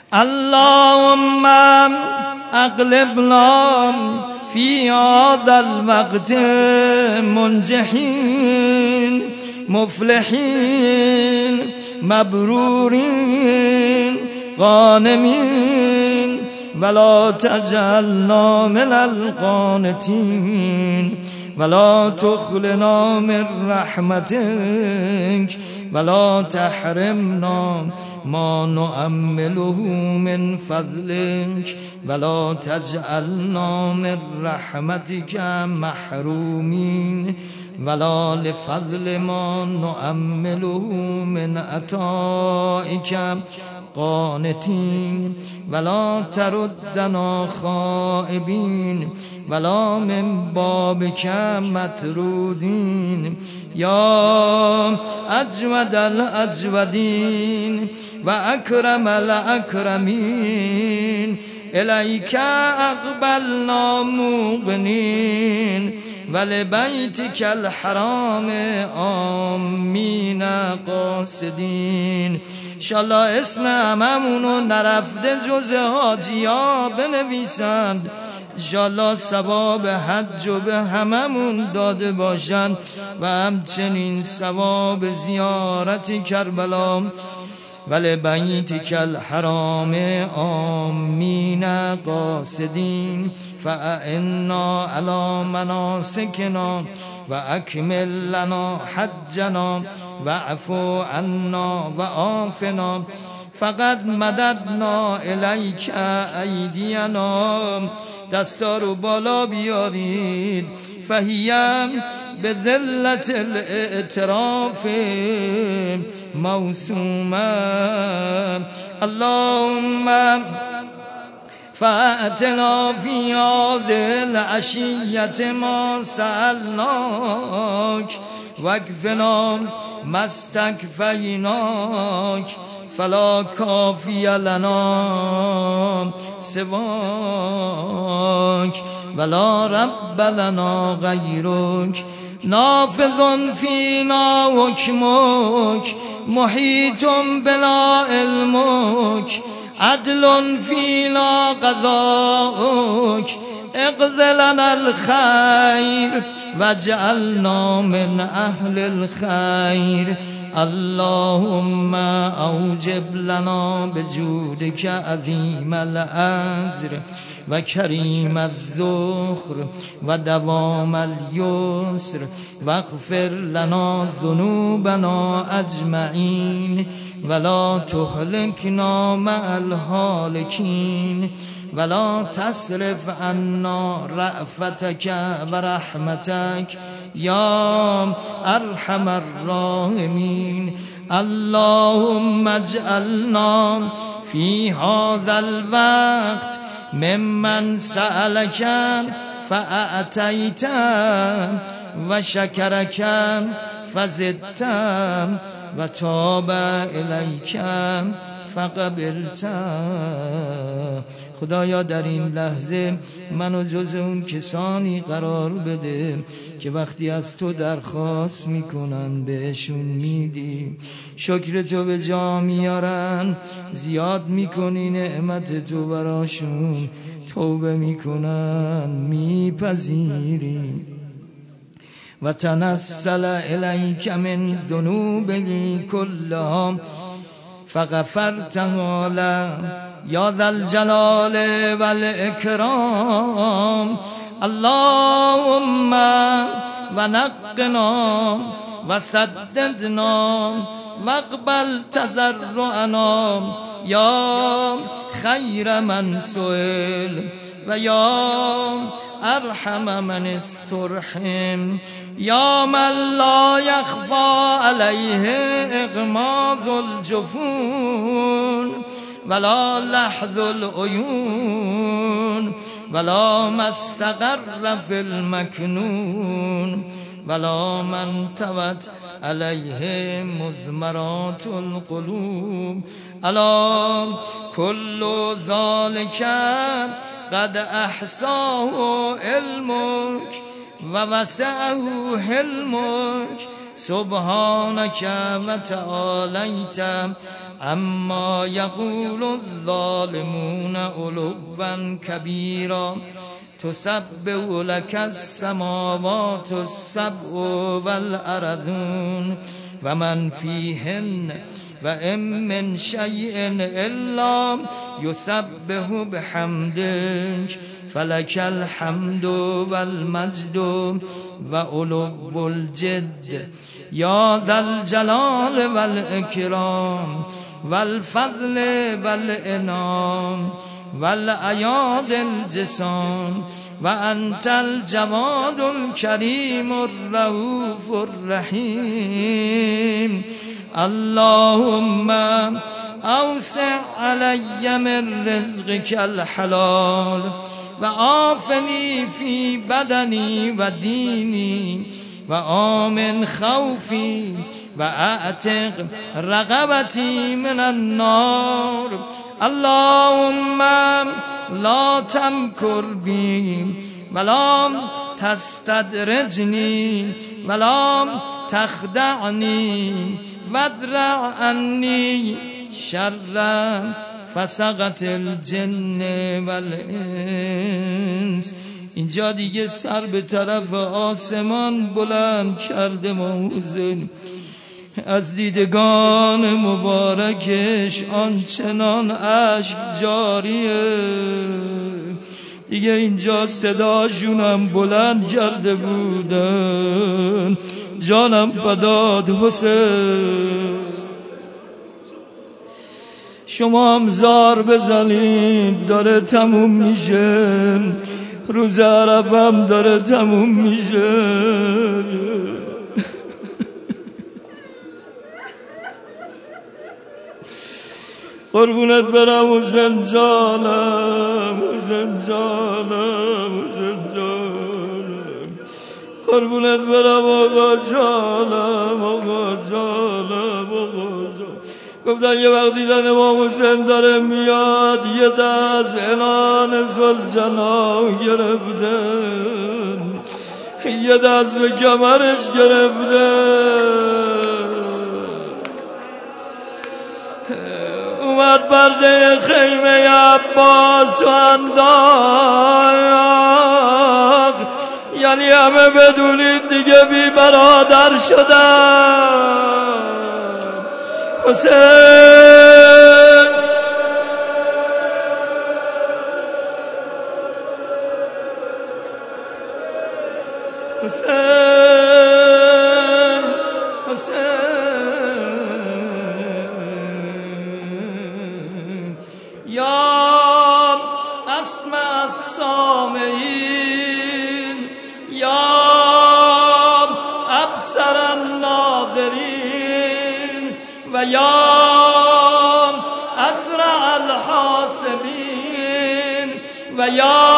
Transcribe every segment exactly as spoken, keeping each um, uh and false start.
اللهم اقلبنا في هذا الوقت منجحين مفلحين مبرورين غانمين ولا تجعلنا من القانتين ولا تخلنا من رحمتك ولا تحرمنا ما نؤمله من فضلك ولا تجعلنا من رحمتك محرومين ولا لفضل ما نؤمله من عطائك قانتين ولا تردنا خائبين ولا من بابك مطرودين يا أجود الأجودين وأكرم الأكرمين إليك أقبلنا موقنين ولبيتك الحرام آمین قاصدین. انشالله اسم هممونو نرفته جز حاجیا بنویسند، انشالله ثواب حج و به هممون داده باشند و همچنین ثواب زیارت کربلا ولبیتک الحرام آمین قاصدین. فأعنا على مناسکنا و اکمل لنا حجنا و عفو عنا و عافنا. فقط مددنا الیک ایدینا، دستا رو بالا بیارید. فهیم به ذلت الاعتراف موسومه. اللهم فأتنا في هذه العشية ما سألناك واكفنا ما استكفيناك فلا كافي لنا سواك ولا رب لنا غيرك. نافذ فينا حكمك محيط بنا علمك عدل فينا قضاؤك. اقض لنا الخير واجعلنا من أهل الخير. اللهم أوجب لنا بجودك عظيم الأجر وكريم الذخر ودوام اليسر واغفر لنا ذنوبنا أجمعين ولا تهلكنا مع الهالكين ولا تصرف عنا رأفتك ورحمتك يا أرحم الراحمين. اللهم اجعلنا في هذا الوقت ممن سألك فأعطيت وشكرك فزدت وتاب إليك فقبلت. خدایا در این لحظه منو جز اون کسانی قرار بده که وقتی از تو درخواست میکنن بهشون میدی، شکر تو به جا میارن، زیاد میکنی نعمت تو براشون، توبه میکنن میپذیری. و تنسل الیک من ذنوبه کلها فغفرتها له یا ذا الجلال والاکرام. اللهم ونقنا وسددنا واقبل تضرعنا یا خیر من سئل و یا ارحم من استرحم یا من لا یخفى علیه اغماض الجفون ولا لحظ العیون ولا ما استقر فی المکنون ولا من توت علیه مزمرات القلوب. الا كل ذلك قد احصاه علمك و وسعه حلمك سبحانك وتعاليت اما يقول الظالمون علوا كبيرا تسبح لك السماوات السبع والأرضون ومن فيهن وإن من شيء إلا يسبح بحمدك فلك الحمد والمجد وعلو الجد يا ذا الجلال والإكرام والفضل والإنعام والأياد الجسام وأنت الجواد الكريم الرؤوف الرحيم اللهم أوسع علي من رزقك الحلال وعافني في بدني وديني وآمن خوفي وأعتق رغبتي من النار اللهم لا تمكر بي ولا تستدرجني ولا تخدعني وادرع عني شر فسقط الجن والانس. اینجا دیگه سر به طرف آسمان بلند کرده ما حسین، از دیدگان مبارکش آنچنان اشک جاریه دیگه. اینجا صداشونم بلند کرده بودن جانم فداد حسین. شما هم زار بزنید داره تموم میشه، روز عرفم داره تموم میشه. قربونت برم حسین جانم، حسین جانم، حسین جانم. قربونت برم آقا جانم، آقا جانم، آقا جانم. گفتن یه وقت دیدن امام حسین داره میاد، یه دست عنان ذوالجلال گرفتن، یه دست به کمرش گرفتن. اومد پرده خیمه عباس و انداخت، یعنی همه بدونید دیگه بی برادر شدن. حسین حسین حسین یا اسمع السامعین یا ابصر الناظرین و یا اسرع الحاسبین و یا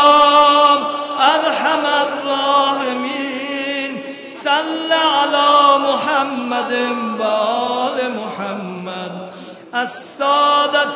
ارحم الراحمین صل علی محمد و آل محمد السادة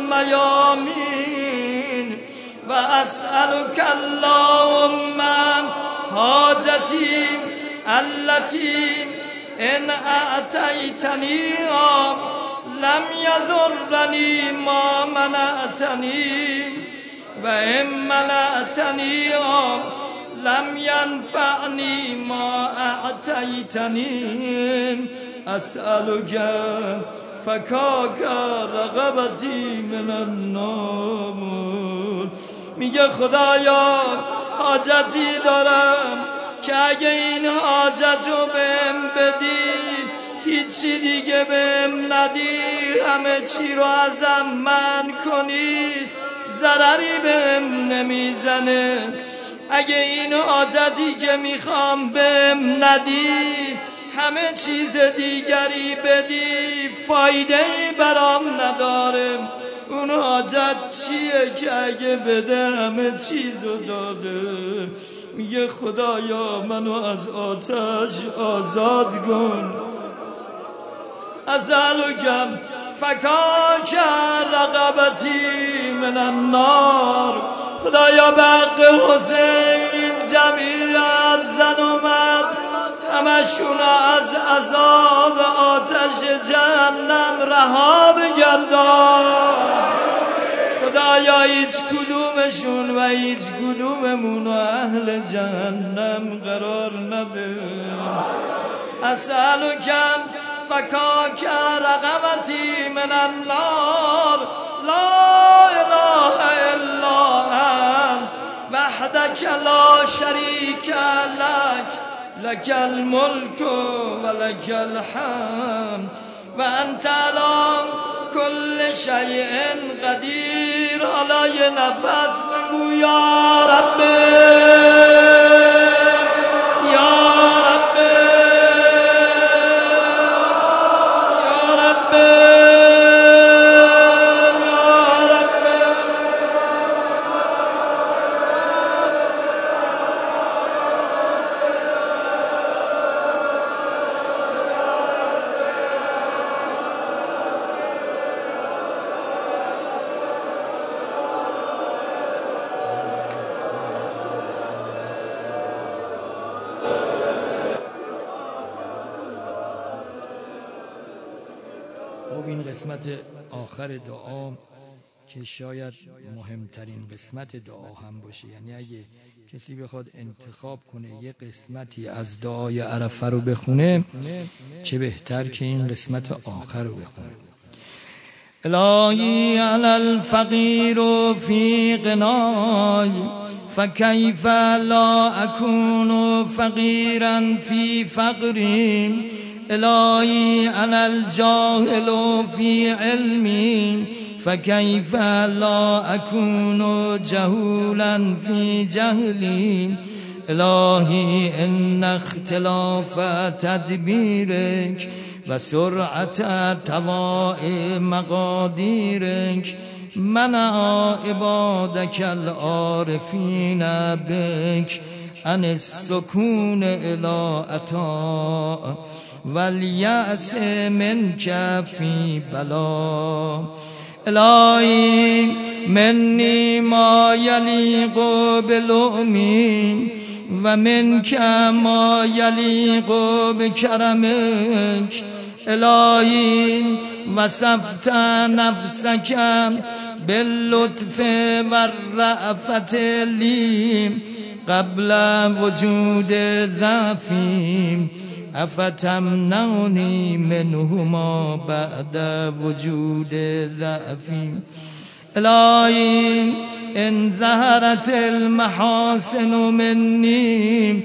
الميامين وأسألك اللهم حاجتي التي إن أعطيتنيها لم يضرني ما منعتني وإن منعتنيها لم ينفعني ما أعطيتني أسألك فکاک رغبتی من النار. میگه خدایا حاجتی دارم که اگه این حاجت رو بهم بدی هیچی دیگه بهم ندی، همه چی رو ازم منع کنی، ضرری بهم نمیزنه. اگه این حاجتی که میخوام بهم ندی، همه چیز دیگری بدی، فایده ای برام نداره. اون حاجت چیه که اگه بده همه چیزو داده؟ میگه خدایا منو از آتش آزاد کن. اسألک فکاک رغبتی من النار. خدایا به حق حسین این جمعیت زن و مرد همشون از عذاب آتش جهنم رها بگردان. خدایا هیچ کدومشون و هیچ کدوممون و اهل جهنم قرار نده. اسألکم فکاک رقبتی من النار، لا اله الا انت وحدک لا شریک لک، لک الملک و لک الحمد و انت علی کل شیء قدیر. حالا یه نفس بگو یا رب یا رب یا رب یا رب. خب این قسمت آخر دعا که شاید مهمترین قسمت دعا هم باشه، یعنی اگه کسی بخواد انتخاب کنه یه قسمتی از دعای عرفه رو بخونه چه بهتر که این قسمت آخر رو بخونه. الهی علی الفقیر فی غنای فکیف لا اکون فقیرا فی فقری. الهی انا الجاهل فی علمی فکیف لا اکون جهولا فی جهلی. الهی ان اختلاف تدبیرک و سرعت طواع مقادیرک منع عبادک العارفین بک عن السکون الی عطاء والیأس منک فی بلا. الهی منی ما یلیق بلؤمی و منک ما یلیق بکرمک. الهی وصفت نفسک باللطف والرأفت لی قبل وجود ضعفی افتمنعنی منهما بعد وجود ضعفی. الهی ان ظهرت المحاسن منی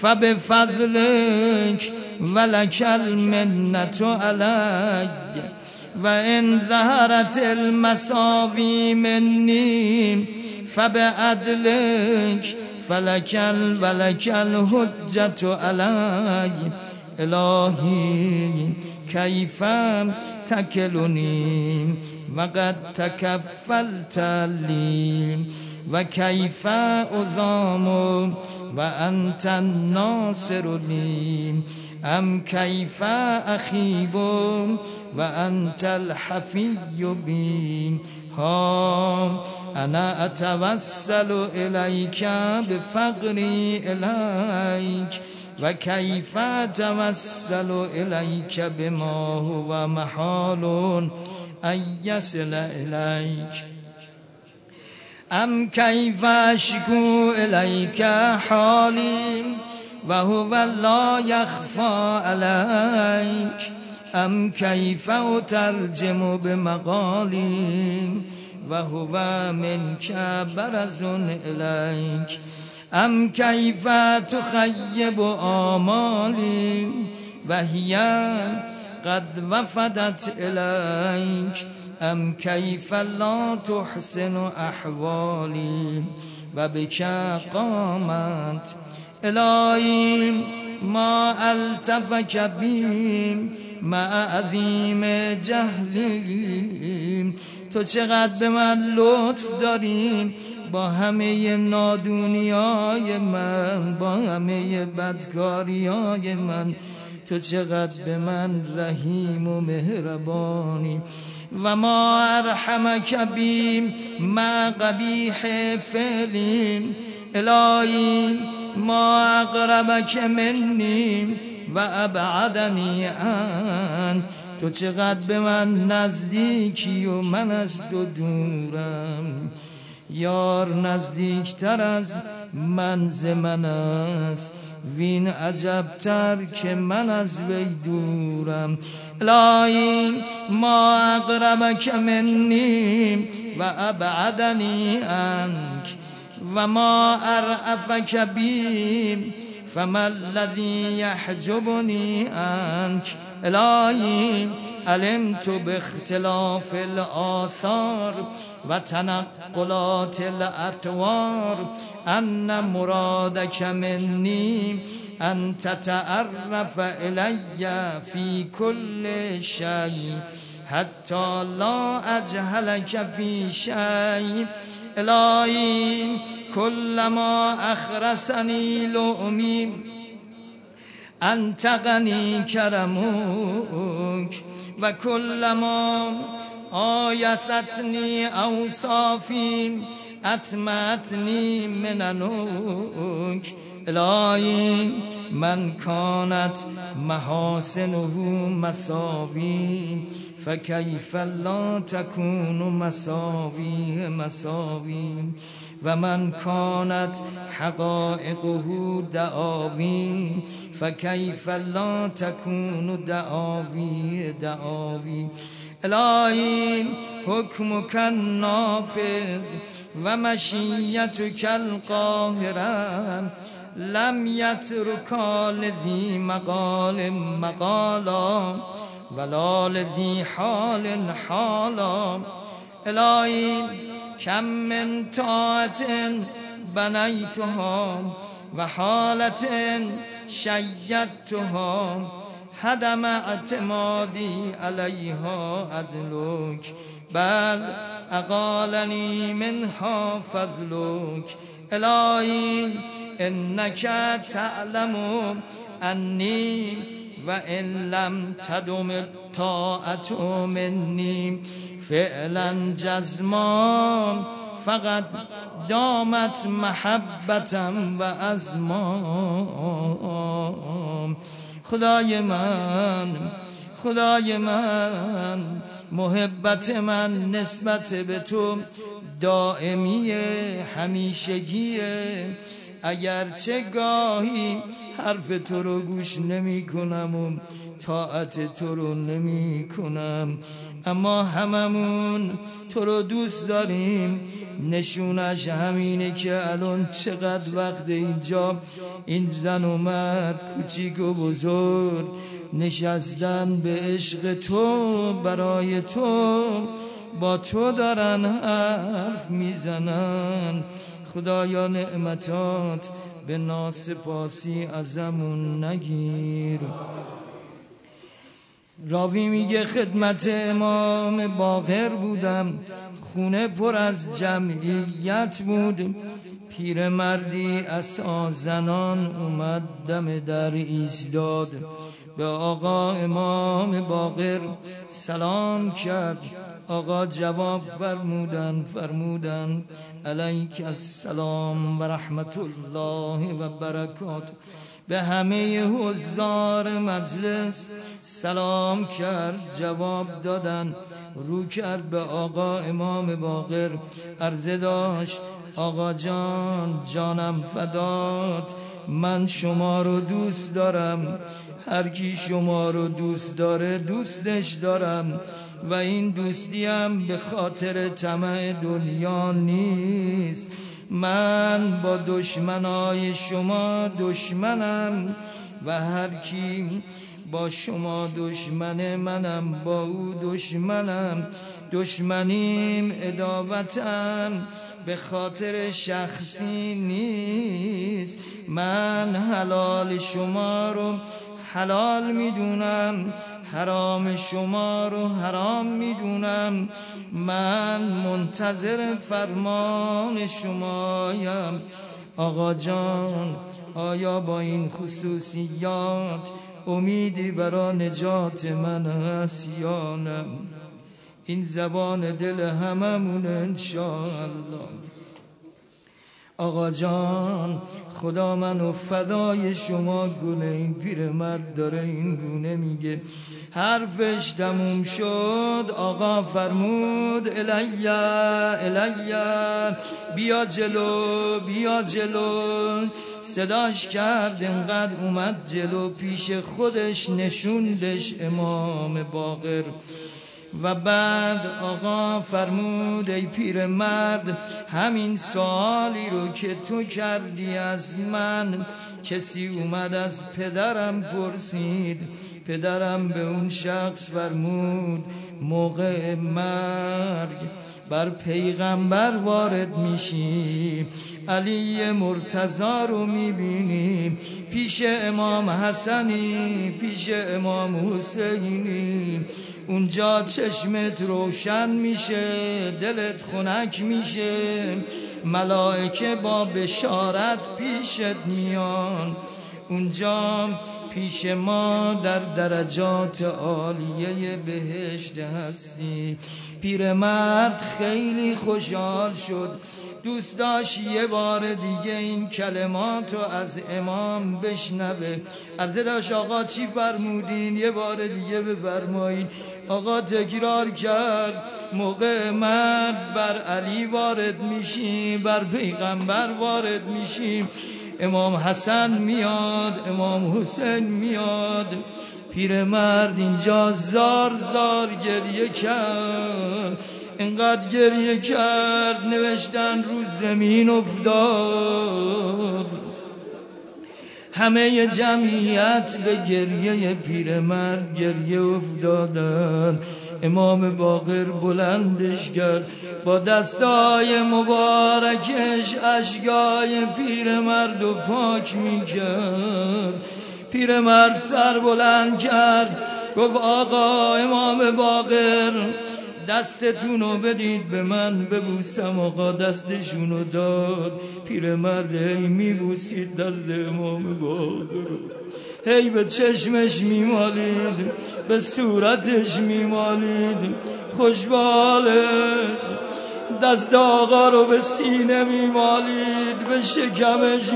فبفضلک ولک المنة علی و ان ظهرت المساوی منی فبعدلک فلک ولک الحجة علی. الهی کیف تکلنی وقد تکفلت لی و کیف اضام و انت الناصر لی ام کیف اخیب و انت الحفی بی. ها انا اتوسل الیک بفقری الیک و کیف اتوسل الیک بما هو محال ان یصل الیک. ام کیف اشکو الیک حالی و هو لا یخفی علیک. ام کیف اترجم بمقالی و هو منک برز الیک. ام کیف تخیب آمالی و هی قد وفدت الیک. ام کیف لا تحسن احوالی و بک قامت. الهی ما التفک بی مع عظیم جهلی. تو چقدر به من لطف داری با همه نادونیای من، با همه بدکاریای من. تو چقدر به من رحیم و مهربانی. و ما ارحمک بی مع قبیح فعلی. الهی ما اقربک منی و ابعدنی عنک. تو چقدر به من نزدیکی و من از تو دورم. یار نزدیکتر از من ز من است، وین عجبتر که من از وی دورم. الهی ما اقربک منی و ابعدنی عنک و ما ارأفک بی فما الذی یحجبنی عنک. الهی علمت باختلاف الآثار و تنقلات الاطوار ان مرادک منی ان تتعرف الی فی کل شیء حتی لا اجهلک فی شیء. الهی کلما اخرسنی لؤمی انت غنی کرمک و کلما آیستنی اوصافی اطمعتنی مننک. الهی من کانت محاسنه مساوی فکیف لا تکون مساوی مساوی و من کانت حقائقه دعاوی فکیف لا تکون دعاوی دعاوی. الهی حکمک النافذ و مشیتک القاهره لم یترکا لذی مقال مقالا ولا لذی حال حالا. الهی کم من طاعت بنیتها و حالت شیدتها هدم اعتمادی علیها عدلک بل اقالنی منها فضلک. الهی انک تعلم انی و ان لم تدم الطاعت منی فعلا جزما فقط دامت محبتم و ازمام. خدای من خدای من محبت من نسبت به تو دائمی همیشگیه. اگرچه گاهی حرف تو رو گوش نمی کنم و طاعت تو رو نمی کنم، اما هممون تو رو دوست داریم. نشونش همینه که الان چقدر وقت اینجا این زن و مرد کوچیک و بزرگ نشستن به عشق تو، برای تو، با تو دارن حرف میزنن. خدایا نعمتات به ناسپاسی ازمون نگیر. راوی میگه خدمت امام باقر بودم، خونه پر از جمعیت بود. پیرمردی عصا زنان اومد دم در ایستاد، به آقا امام باقر سلام کرد. آقا جواب فرمودن فرمودن علیک السلام و رحمت الله و برکاته. به همه حضار مجلس سلام کرد، جواب دادن. رو کرد به آقا امام باقر، عرضه داشت آقا جان، جانم فدات، من شما رو دوست دارم. هر کی شما رو دوست داره دوستش دارم و این دوستیم به خاطر طمع دنیا نیست. من با دشمنای شما دشمنم و هر کی با شما دشمن منم با او دشمنم. دشمنیم عداوتم به خاطر شخصی نیست. من حلال شما رو حلال میدونم، حرام شما رو حرام میدونم. من منتظر فرمان شمایم. آقا جان، آیا با این خصوصیات امیدی برای نجات من هست یا نه؟ این زبان دل هممون انشاءالله. آقا جان خدا منو فدای شما گونه. این پیرمرد داره این گونه میگه. حرفش تموم شد آقا فرمود الیا الیا، بیا جلو بیا جلو. صداش کرد انقدر اومد جلو، پیش خودش نشوندش امام باقر. و بعد آقا فرمود ای پیرمرد، همین سوالی رو که تو کردی از من، کسی اومد از پدرم پرسید. پدرم به اون شخص فرمود موقع مرگ بر پیغمبر وارد میشی، علی مرتضی رو میبینی، پیش امام حسنی، پیش امام حسینی. اونجا چشمت روشن میشه، دلت خنک میشه، ملائکه با بشارت پیشت میان. اونجا پیش ما در درجات عالیه بهشت هستی. پیرمرد خیلی خوشحال شد، دوست داشت یه بار دیگه این کلماتو از امام بشنوه. عرضه داشت آقا چی فرمودین؟ یه بار دیگه بفرمایید. آقا تکرار کرد موقع مرگ بر علی وارد میشیم، بر پیغمبر وارد میشیم، امام حسن میاد، امام حسین میاد. پیرمرد اینجا زار زار گریه کرد، اینقدر گریه کرد نوشتن رو زمین افتاد. همه جمعیت به گریه پیرمرد گریه افتادن. امام باقر بلندش کرد، با دستای مبارکش اشکای پیرمرد رو پاک میکرد. پیرمرد سر بلند کرد گفت آقا امام باقر دستتونو بدید به من ببوسم. آقا دستشونو داد. پیرمرد هی میبوسید دست امام باقر، هی به چشمش میمالید، به صورتش میمالید، خوشبالش. دست آقا رو به سینه میمالید، به شکمش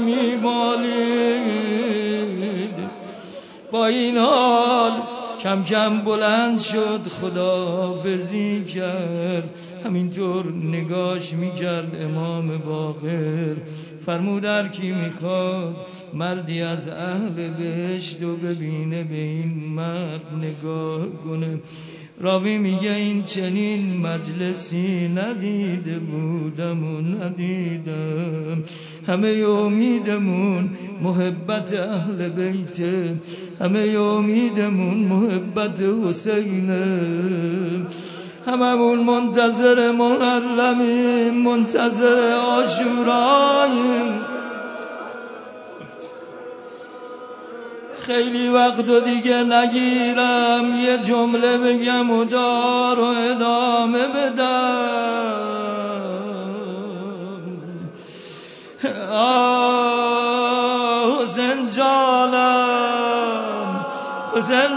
میمالید. با این حال کم کم بلند شد، خداحافظی کرد. همینطور نگاش میکرد امام باقر. فرمود هر کی میخواد مردی از اهل بهشت و ببینه به این مرد نگاه کنه. راوی میگه این چنین مجلسی ندیده بودم و ندیدم. همه امیدمون محبت اهل بیته، همه امیدمون محبت حسینه. هممون منتظر محرمیم، منتظر عاشوراییم. خیلی وقت و دیگه نگیرم، یه جمله بگم و دار و ادامه بدم. آه حسین جانم، حسین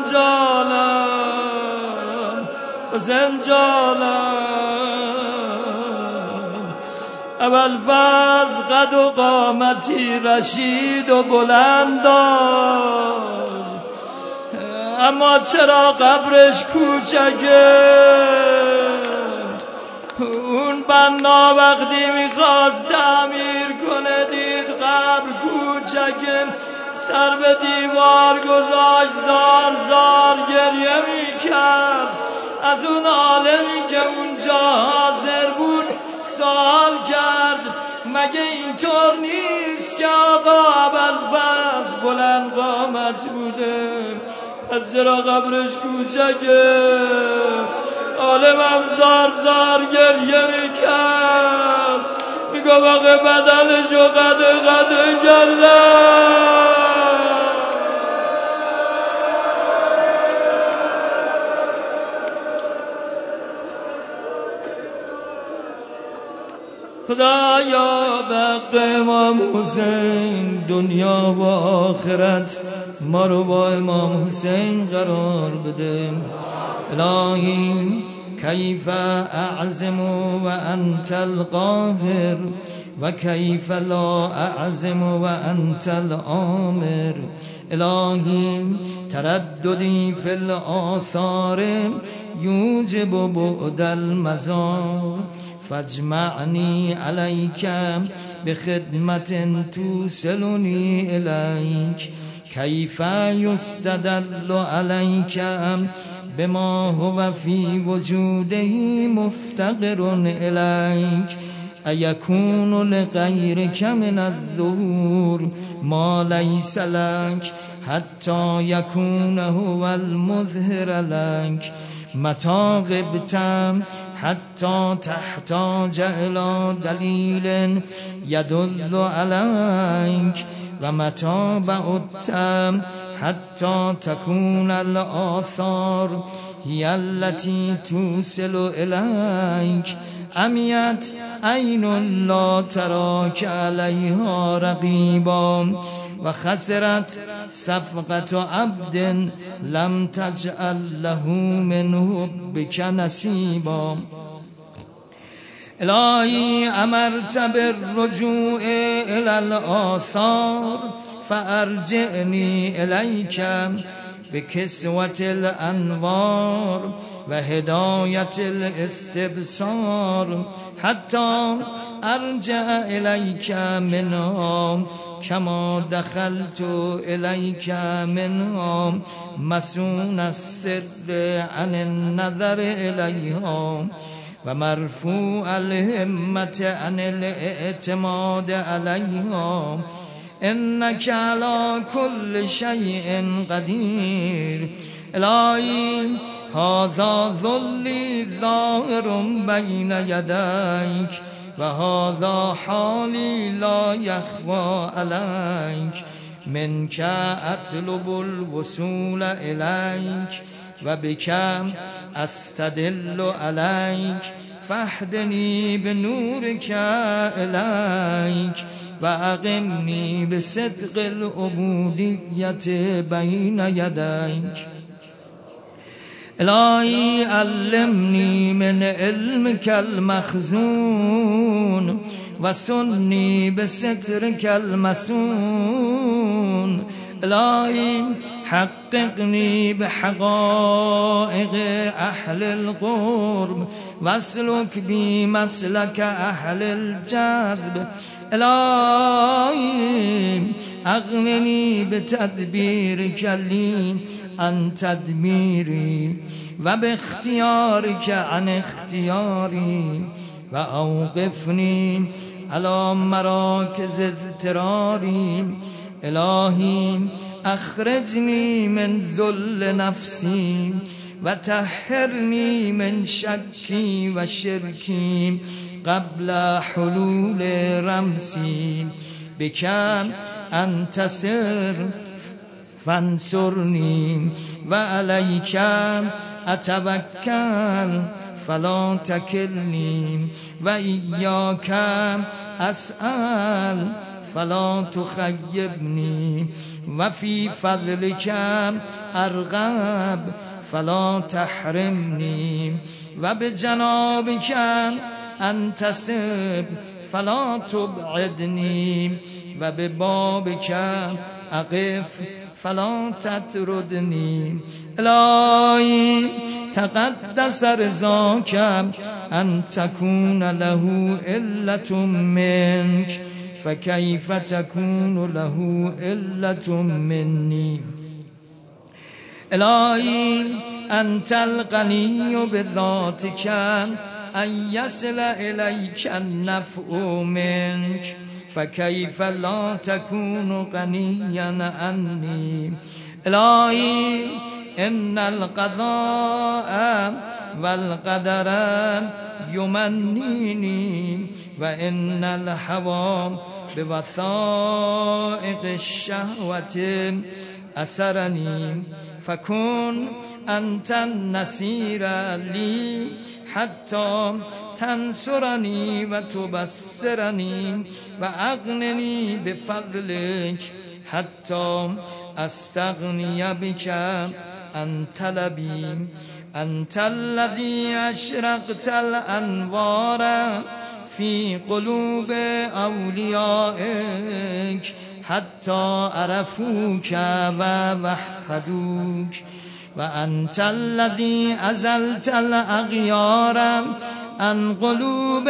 جانم، حسین جانم. اول فضل قد و قامتی رشید و بلند داشت، اما چرا قبرش کوچکه؟ اون بنا وقتی میخواست تعمیر کنه دید قبر کوچکه، سر به دیوار گذاشت، زار زار گریه میکرد. از اون عالمی که اونجا حاضر بود سوال کرد مگه اینطور نیست که آقا ابوالفضل بلند قامت بوده، از چرا قبرش کوچکه؟ عالمم زار زار گریه میکرد، میگو واقع بدنشو قده قده کردم. خدایا به حق امام حسین دنیا و آخرت ما رو با امام حسین قرار بده. الهی کیف اعظم و انت القاهر وكيف لا أعزم وأنت الآمر إلهي ترددي في الآثار يوجب بعد المزار فاجمعني عليك بخدمة توصلني إليك كيف يستدل عليك بما هو في وجوده مفتقر إليك أيكون لغيرك من الظهور ما ليس لك حتى يكون هو المظهر لك متى غبت حتى تحتاج إلى دليل يدل عليك ومتى بعدت حتى تكون الآثار هي التي توصل إليك عميت عين لا تراك عليها رقيبا وخسرت صفقة عبد لم تجعل له منه بك نصيبا إلهي أمرت بالرجوع إلى الآثار فأرجعني إليك بكسوة الأنوار وهداية الاستبصار حتى أرجع إليك منها كما دخلت إليك منها مسون السر عن النظر إليها ومرفوع الهمة عن الاعتماد عليها إنك على كل شيء قدير إلهي هذا ذلي ظاهر بين يديك وهذا حالي لا يخفى عليك منك أطلب الوصول إليك وبك أستدل عليك فاهدني بنورك إليك وأقمني بصدق العبودية بين يديك إلهي علمني من علمك المخزون وسني بسترك المسون إلهي حققني بحقائق أهل القرب واسلك بي مسلك أهل الجذب إلهي أغنني بتدبيرك لي عن تدميري وباختيارك عن اختياري وأوقفني على مراكز اضطراري إلهي أخرجني من ذل نفسي وطهرني من شكي وشركي قبل حلول رمسي بك أنتصر فانصرني وعليك أتوكل فلا تكلني وإياك أسأل فلا تخيبني وفي فضلك أرغب فلا تحرمني وبجنابك أنتسب فلا تبعدني وببابك أقف فلا تطردني إلهي تقدس رضاك أن تكون له إلة منك فكيف تكون له إلة مني إلهي أنت الغني بذاتك أن يصل إليك النفع منك فكيف لا تكون غنيا عني إلهي إن القضاء والقدر يمنيني وإن الهوى بوثائق الشهوة أسرني فكن أنت النصير لي حتى تنصرني وتبصرني وأغنني بفضلك حتى أستغني بك عن طلبي أنت الذي أشرقت الأنوار في قلوب أوليائك حتى عرفوك ووحدوك وأنت الذي أزلت الأغيار عن قلوب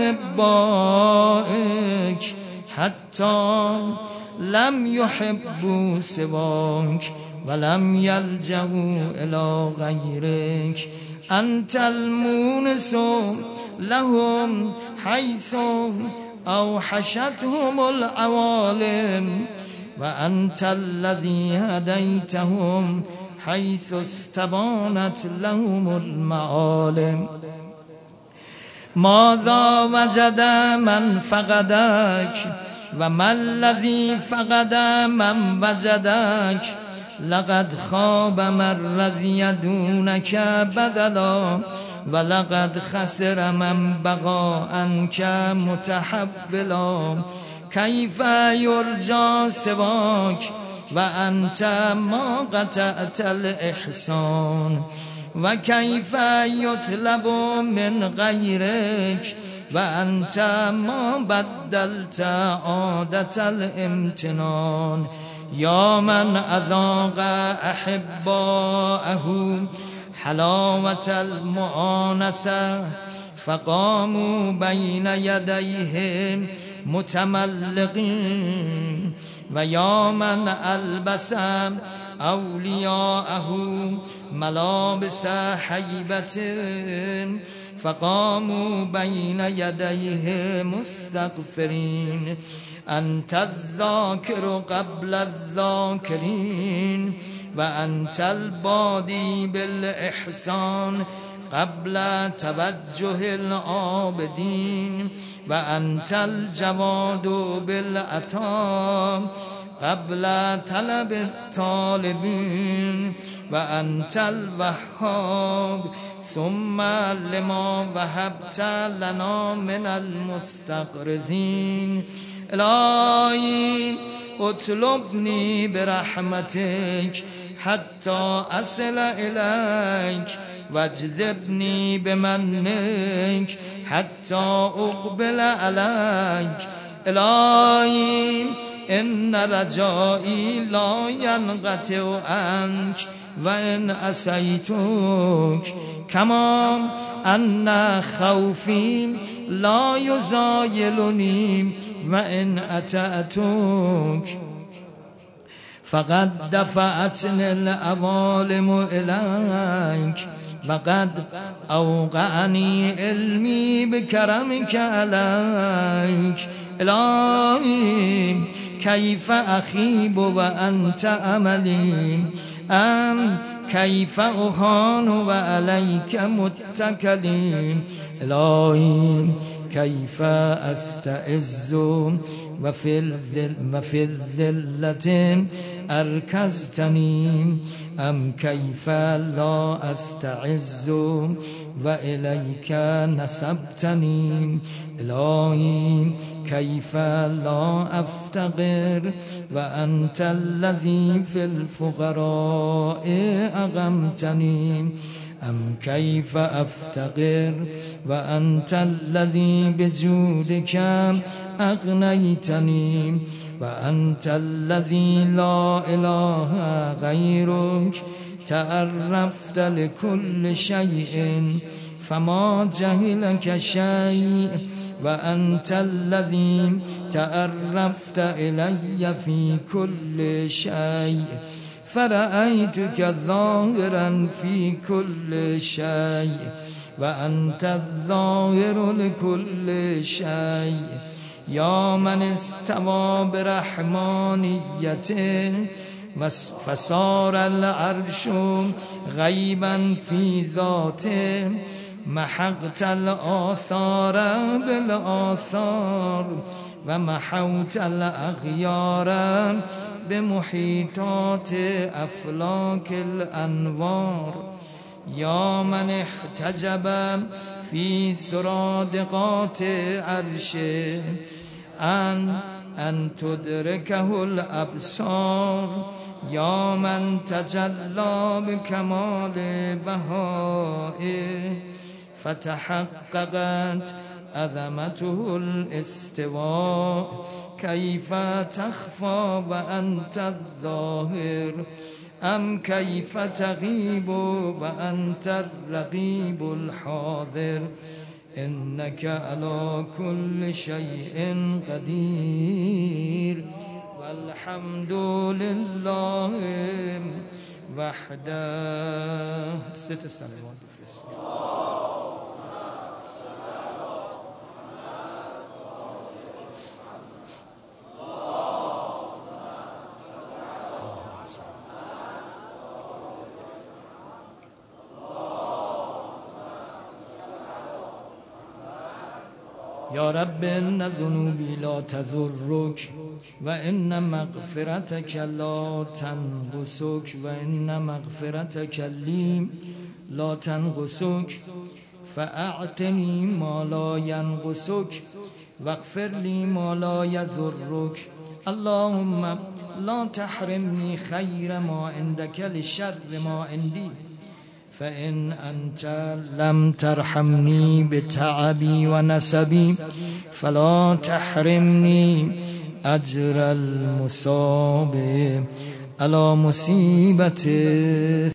أحبائك حتى لم يحبوا سواك ولم يلجأوا إلى غيرك. أنت المونس لهم حيث أوحشتهم العوالم وأنت الذي هديتهم حيث استبانت لهم المعالم. ماذا وجد من فقدك وما الذي فقد من وجدك؟ لقد خاب من رضي دونك بدلا ولقد خسر من بغى عنك متحولا. كيف يرجى سواك وأنت ما قطعت الإحسان وكيف يطلب من غيرك وأنت ما بدلت عادة الامتنان. يا من أذاق أحباءه حلاوة المؤانسة فقاموا بين يديهم متملقين. ويا من ألبس أولياءه ملابس حيبة فقاموا بين يديه مستغفرين. أنت الذاكر قبل الذاكرين وأنت البادي بالإحسان قبل توجه العابدين وأنت الجواد بالعطاء قبل طلب الطالبين وأنت الوهاب ثم لما وهبت لنا من المستقرضين. إلهي اطلبني برحمتك حتى أصل إليك واجذبني بمنك حتى أقبل عليك. إلهي إن رجائي لا ينقطع عنك وإن أسيتك كما أن خوفي لا يزايلني وإن أتأتك. فقد دفعتني العوالم إليك وقد أوقعني علمي بكرمك عليك. إلهي كيف أخيب وأنت أملي أم كيف أهان وعليك متكلي. إلهي كيف أستعز وفي الذل وفي الذلة أركزتني أم كيف لا أستعز وإليك نسبتني. إلهي كيف لا أفتقر وأنت الذي في الفقراء أغمتني. أم كيف أفتقر وأنت الذي بجودك أغنيتني وأنت الذي لا إله غيرك. تعرفت لكل شيء فما جهلك شيء وأنت الذي تعرفت إلي في كل شيء فرأيتك ظاهرا في كل شيء وأنت الظاهر لكل شيء. يا من استوى برحمانيته فصار العرش غيبا في ذاته محقت الآثار بالآثار ومحوت الأغيار بمحيطات أفلاك الأنوار. يا من احتجب في سرادقات عرشه أن أن تدركه الأبصار. يا من تجلى بكمال بهائه فتحققت عظمته الاستواء كيف تخفى وأنت الظاهر أم كيف تغيب وأنت الرقيب الحاضر إنك على كل شيء قدير والحمد لله وحده. ست صلوات یا رب ان ذنوبی لا تضرک و ان مغفرتک لا تنقصک و ان مغفرتک لی لا تنقصک فاعطنی ما لا ینقصک واغفر لی ما لا یضرک اللهم لا تحرمنی خیر ما عندک لشر ما عندی فإن أنت لم ترحمني بتعبي ونسبي فلا تحرمني أجر المصاب على مصيبة